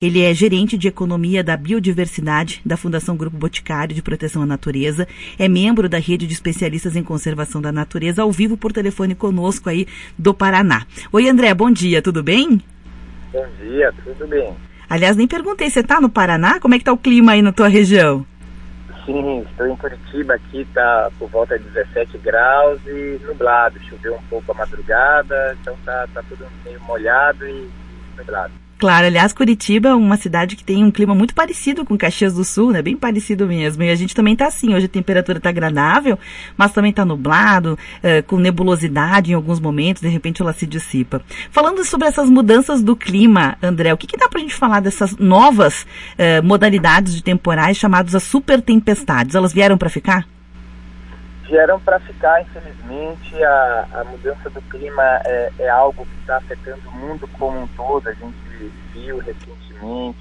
Ele é gerente de Economia da Biodiversidade da Fundação Grupo Boticário de Proteção à Natureza, é membro da Rede de Especialistas em Conservação da Natureza, ao vivo por telefone conosco aí do Paraná. Oi, André, bom dia, tudo bem? Bom dia, tudo bem. Aliás, nem perguntei, você está no Paraná? Como é que está o clima aí na tua região? Sim, estou em Curitiba, aqui está por volta de 17 graus e nublado, choveu um pouco a madrugada, então tá tudo meio molhado e nublado. Claro, aliás, Curitiba é uma cidade que tem um clima muito parecido com Caxias do Sul, né? Bem parecido mesmo. E a gente também tá assim, hoje a temperatura tá agradável, mas também tá nublado, com nebulosidade em alguns momentos, de repente ela se dissipa. Falando sobre essas mudanças do clima, André, o que dá pra gente falar dessas novas modalidades de temporais chamadas as super tempestades? Elas vieram para ficar? Vieram para ficar, infelizmente. A mudança do clima é algo que está afetando o mundo como um todo. A gente viu recentemente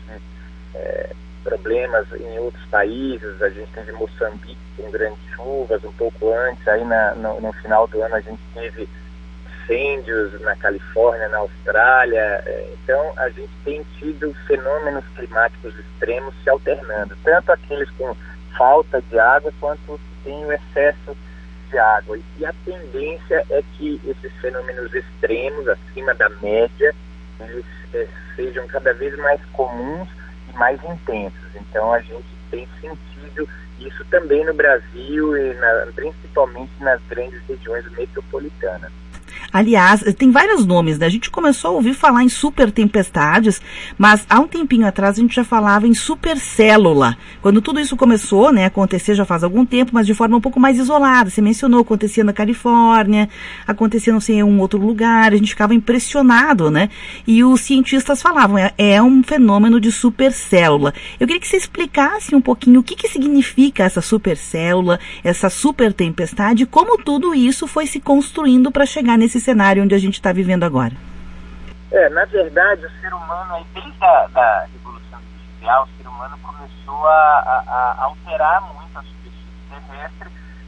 problemas em outros países. A gente teve Moçambique com grandes chuvas um pouco antes. Aí no final do ano a gente teve incêndios na Califórnia, na Austrália. Então a gente tem tido fenômenos climáticos extremos se alternando, tanto aqueles com falta de água quanto os que têm o excesso de água. E a tendência é que esses fenômenos extremos, acima da média, eles sejam cada vez mais comuns e mais intensos. Então a gente tem sentido isso também no Brasil e principalmente nas grandes regiões metropolitanas. Aliás, tem vários nomes, né? A gente começou a ouvir falar em super tempestades, mas há um tempinho atrás a gente já falava em supercélula. Quando tudo isso começou, né, a acontecer já faz algum tempo, mas de forma um pouco mais isolada. Você mencionou, acontecia na Califórnia, acontecia não sei, em um outro lugar, a gente ficava impressionado, né? E os cientistas falavam, é um fenômeno de supercélula. Eu queria que você explicasse um pouquinho o que significa essa supercélula, essa super tempestade, e como tudo isso foi se construindo para chegar nesse cenário onde a gente está vivendo agora. Na verdade, o ser humano, desde a Revolução Industrial, o ser humano começou a alterar muito a superfície terrestre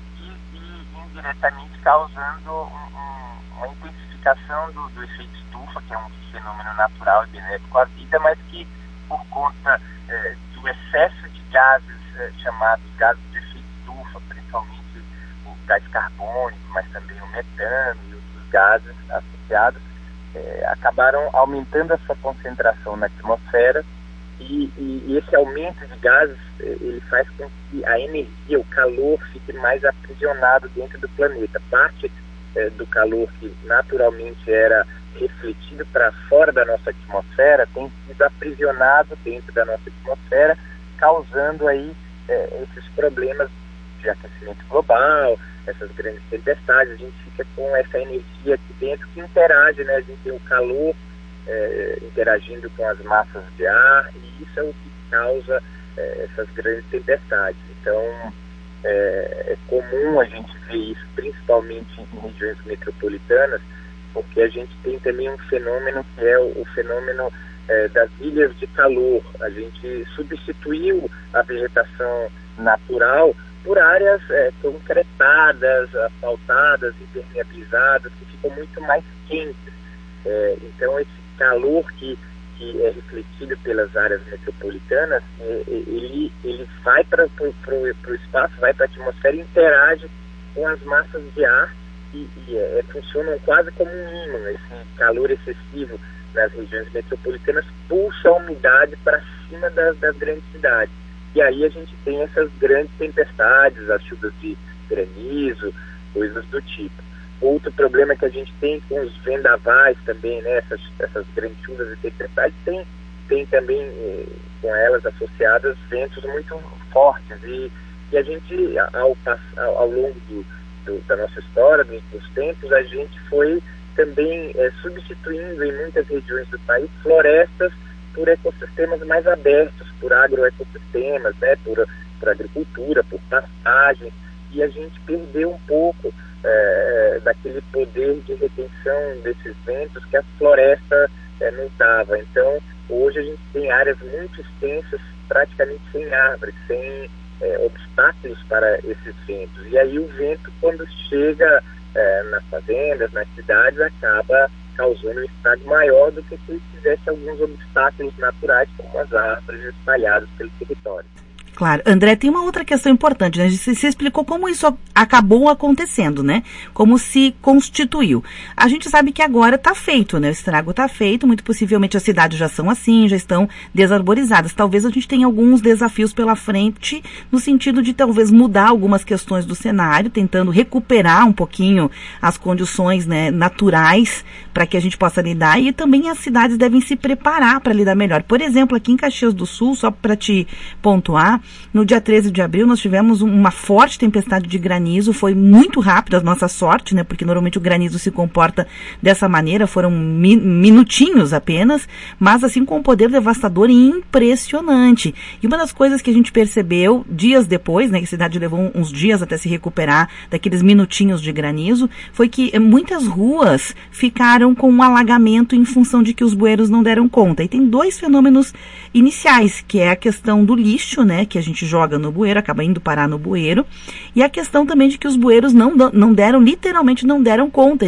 e indiretamente causando uma intensificação do efeito estufa, que é um fenômeno natural e benéfico à vida, mas que, por conta do excesso de gases chamados gases de efeito estufa, principalmente o gás carbônico, mas também o metano e outros gases associados, acabaram aumentando a sua concentração na atmosfera e esse aumento de gases ele faz com que a energia, o calor, fique mais aprisionado dentro do planeta. Parte do calor que naturalmente era refletido para fora da nossa atmosfera tem sido aprisionado dentro da nossa atmosfera, causando aí esses problemas de aquecimento global, essas grandes tempestades. A gente fica com essa energia aqui dentro que interage, né? A gente tem o calor interagindo com as massas de ar e isso é o que causa essas grandes tempestades. Então é comum a gente ver isso principalmente em regiões metropolitanas, porque a gente tem também um fenômeno que é o fenômeno das ilhas de calor. A gente substituiu a vegetação natural por áreas concretadas, asfaltadas, impermeabilizadas, que ficam muito mais quentes. Então, esse calor que é refletido pelas áreas metropolitanas, ele vai para o espaço, vai para a atmosfera e interage com as massas de ar e funcionam quase como um ímã. Esse calor excessivo nas regiões metropolitanas puxa a umidade para cima das grandes cidades. E aí a gente tem essas grandes tempestades, as chuvas de granizo, coisas do tipo. Outro problema que a gente tem com os vendavais também, né? Essas grandes chuvas e tempestades, tem também com elas associadas ventos muito fortes. E a gente, ao longo da nossa história, dos tempos, a gente foi também substituindo em muitas regiões do país florestas por ecossistemas mais abertos, por agroecossistemas, né, por agricultura, por pastagens, e a gente perdeu um pouco daquele poder de retenção desses ventos que a floresta nos dava. Então, hoje a gente tem áreas muito extensas, praticamente sem árvores, sem obstáculos para esses ventos. E aí o vento, quando chega nas fazendas, nas cidades, acaba causando um estrago maior do que se tivesse alguns obstáculos naturais, como as árvores espalhadas pelo território. Claro. André, tem uma outra questão importante, né? Você explicou como isso acabou acontecendo, né? Como se constituiu. A gente sabe que agora está feito, né? O estrago está feito, muito possivelmente as cidades já são assim, já estão desarborizadas. Talvez a gente tenha alguns desafios pela frente, no sentido de talvez mudar algumas questões do cenário, tentando recuperar um pouquinho as condições, né, naturais para que a gente possa lidar, e também as cidades devem se preparar para lidar melhor. Por exemplo, aqui em Caxias do Sul, só para te pontuar, no dia 13 de abril nós tivemos uma forte tempestade de granizo, foi muito rápido a nossa sorte, né, porque normalmente o granizo se comporta dessa maneira, foram minutinhos apenas, mas assim com um poder devastador e impressionante. E uma das coisas que a gente percebeu dias depois, né, que a cidade levou uns dias até se recuperar daqueles minutinhos de granizo, foi que muitas ruas ficaram com um alagamento em função de que os bueiros não deram conta. E tem dois fenômenos iniciais, que é a questão do lixo, né, que a gente joga no bueiro, acaba indo parar no bueiro, e a questão também de que os bueiros literalmente não deram conta,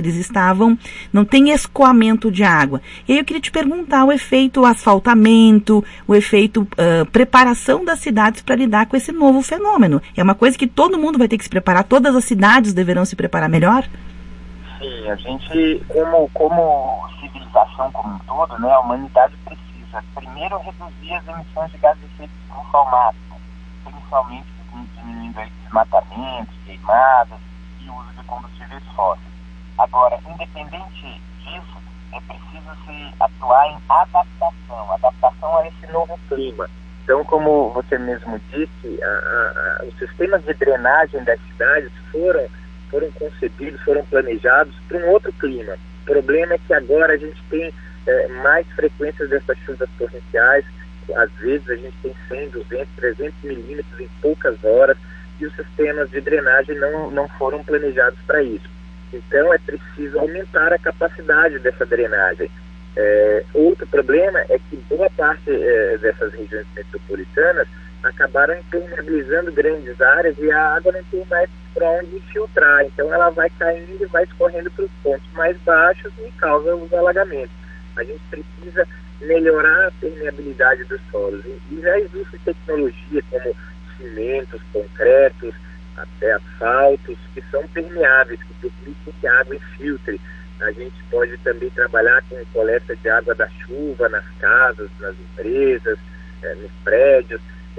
não tem escoamento de água. E aí eu queria te perguntar o efeito asfaltamento, o efeito preparação das cidades para lidar com esse novo fenômeno. É uma coisa que todo mundo vai ter que se preparar, todas as cidades deverão se preparar melhor? Sim, a gente, como civilização como um todo, né, a humanidade precisa primeiro reduzir as emissões de gases de efeito de estufa ao máximo, principalmente diminuindo aí desmatamentos, queimadas e uso de combustíveis fósseis. Agora, independente disso, é preciso se atuar em adaptação a esse novo clima. Então, como você mesmo disse, os sistemas de drenagem das cidades foram concebidos, foram planejados para um outro clima. O problema é que agora a gente tem mais frequências dessas chuvas torrenciais, às vezes a gente tem 100, 200, 300 milímetros em poucas horas, e os sistemas de drenagem não foram planejados para isso. Então é preciso aumentar a capacidade dessa drenagem. Outro problema é que boa parte dessas regiões metropolitanas acabaram impermeabilizando grandes áreas e a água não tem mais para onde filtrar, então ela vai caindo e vai escorrendo para os pontos mais baixos e causa os alagamentos. A gente precisa melhorar a permeabilidade dos solos, e já existe tecnologia como cimentos, concretos, até asfaltos, que são permeáveis, que permitem que a água infiltre. A gente pode também trabalhar com coleta de água da chuva nas casas, nas empresas, nos prédios,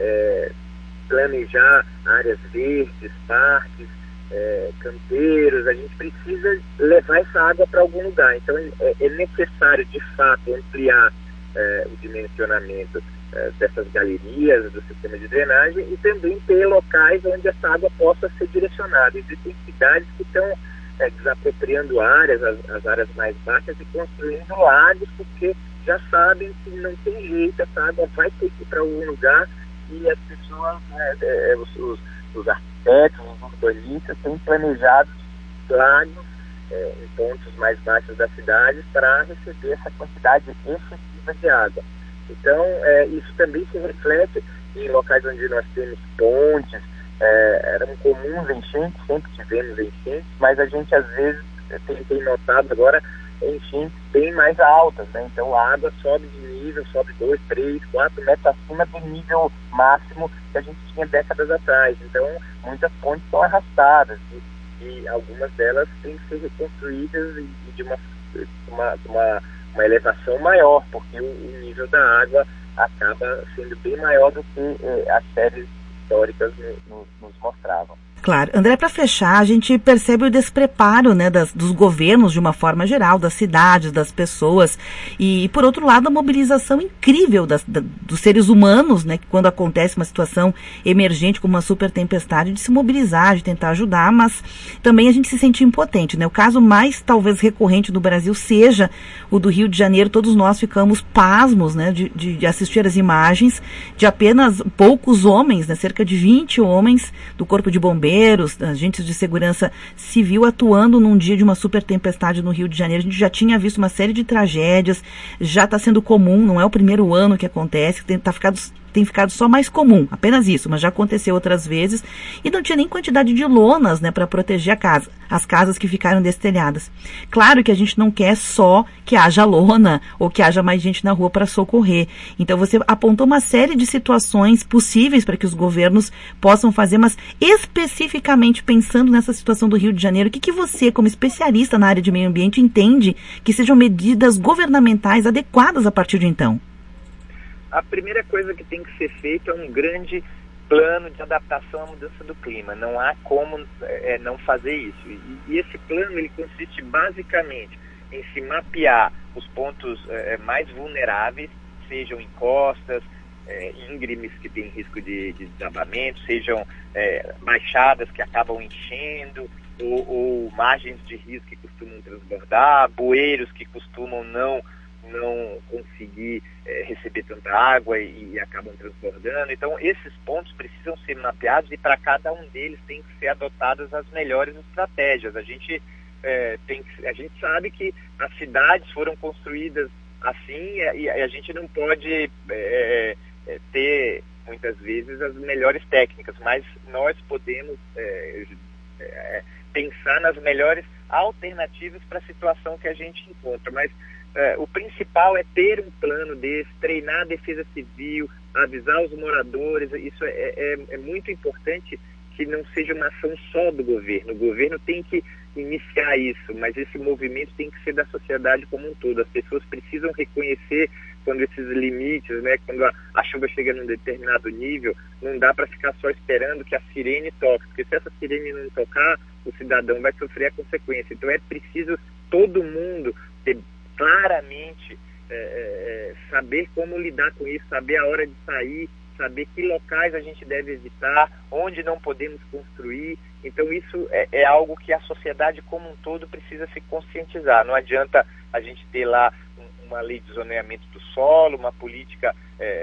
planejar áreas verdes, parques, canteiros. A gente precisa levar essa água para algum lugar. Então é necessário, de fato, ampliar o dimensionamento dessas galerias, do sistema de drenagem, e também ter locais onde essa água possa ser direcionada. Existem cidades que estão desapropriando áreas, as áreas mais baixas, e construindo lagos, porque já sabem que não tem jeito, essa água vai ter que ir para algum lugar, e as pessoas, os arquitetos, os urbanistas, têm planejado lagos em pontos mais baixos da cidade para receber essa quantidade excessiva de água. Então, isso também se reflete em locais onde nós temos pontes. Eram comuns enchentes, sempre tivemos enchentes, mas a gente às vezes tem notado agora enchentes bem mais altas, né? Então a água sobe de nível, sobe 2, 3, 4 metros acima do nível máximo que a gente tinha décadas atrás. Então muitas pontes são arrastadas e algumas delas têm que ser reconstruídas e de uma elevação maior, porque o nível da água acaba sendo bem maior do que as séries históricas nos mostravam. Claro. André, para fechar, a gente percebe o despreparo, né, dos governos de uma forma geral, das cidades, das pessoas, e por outro lado a mobilização incrível dos seres humanos, né, que quando acontece uma situação emergente como uma super tempestade, de se mobilizar, de tentar ajudar, mas também a gente se sente impotente, né? O caso mais talvez recorrente do Brasil seja o do Rio de Janeiro. Todos nós ficamos pasmos, né, de assistir as imagens de apenas poucos homens, né, cerca de 20 homens do Corpo de Bombeiros, agentes de segurança civil atuando num dia de uma super tempestade no Rio de Janeiro. A gente já tinha visto uma série de tragédias, já está sendo comum, não é o primeiro ano que acontece, tem ficado só mais comum, apenas isso, mas já aconteceu outras vezes, e não tinha nem quantidade de lonas, né, para proteger a casa, as casas que ficaram destelhadas. Claro que a gente não quer só que haja lona ou que haja mais gente na rua para socorrer. Então você apontou uma série de situações possíveis para que os governos possam fazer, mas especificamente pensando nessa situação do Rio de Janeiro, o que você, como especialista na área de meio ambiente, entende que sejam medidas governamentais adequadas a partir de então? A primeira coisa que tem que ser feita é um grande plano de adaptação à mudança do clima. Não há como não fazer isso. E esse plano ele consiste basicamente em se mapear os pontos mais vulneráveis, sejam encostas, íngremes que têm risco de desabamento, sejam baixadas que acabam enchendo, ou margens de rio que costumam transbordar, bueiros que costumam não conseguir receber tanta água e acabam transbordando. Então, esses pontos precisam ser mapeados e para cada um deles tem que ser adotadas as melhores estratégias. A gente sabe que as cidades foram construídas assim e a gente não pode ter, muitas vezes, as melhores técnicas, mas nós podemos pensar nas melhores alternativas para a situação que a gente encontra. Mas o principal é ter um plano desse, treinar a defesa civil, avisar os moradores. Isso é muito importante, que não seja uma ação só do governo. O governo tem que iniciar isso, mas esse movimento tem que ser da sociedade como um todo. As pessoas precisam reconhecer quando esses limites, né, quando a chuva chega num determinado nível, não dá para ficar só esperando que a sirene toque, porque se essa sirene não tocar, o cidadão vai sofrer a consequência. Então é preciso todo mundo ter claramente saber como lidar com isso, saber a hora de sair, saber que locais a gente deve evitar, onde não podemos construir. Então isso é algo que a sociedade como um todo precisa se conscientizar. Não adianta a gente ter lá uma lei de zoneamento do solo, uma política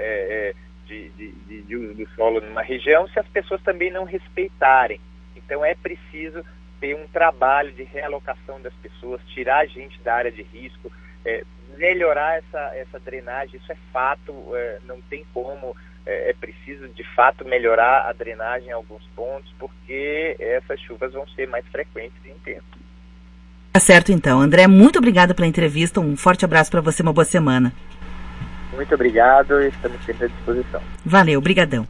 de uso do solo numa região, se as pessoas também não respeitarem. Então é preciso ter um trabalho de realocação das pessoas, tirar a gente da área de risco, melhorar essa drenagem. Isso é fato, não tem como. É preciso, de fato, melhorar a drenagem em alguns pontos, porque essas chuvas vão ser mais frequentes em tempo. Tá certo, então. André, muito obrigada pela entrevista. Um forte abraço para você, uma boa semana. Muito obrigado, estamos sempre à disposição. Valeu, brigadão.